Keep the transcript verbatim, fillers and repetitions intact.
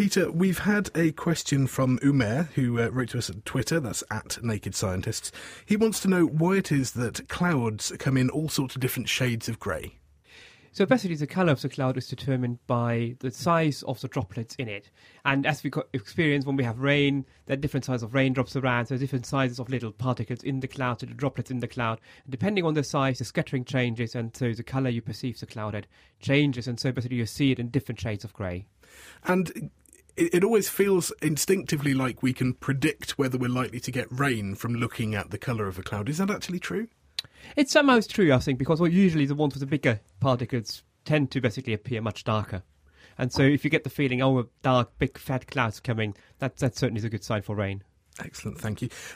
Peter, we've had a question from Umer, who uh, wrote to us at Twitter, that's at Naked Scientists. He wants to know why it is that clouds come in all sorts of different shades of grey. So basically the colour of the cloud is determined by the size of the droplets in it. And as we co- experience when we have rain, there are different sizes of raindrops around, so different sizes of little particles in the cloud, so the droplets in the cloud. And depending on the size, the scattering changes, and so the colour you perceive the cloud at changes, and so basically you see it in different shades of grey. And it, it always feels instinctively like we can predict whether we're likely to get rain from looking at the colour of a cloud. Is that actually true? It's somehow true, I think, because well, usually the ones with the bigger particles tend to basically appear much darker. And so if you get the feeling, oh, a dark, big, fat cloud's coming, that, that certainly is a good sign for rain. Excellent, thank you.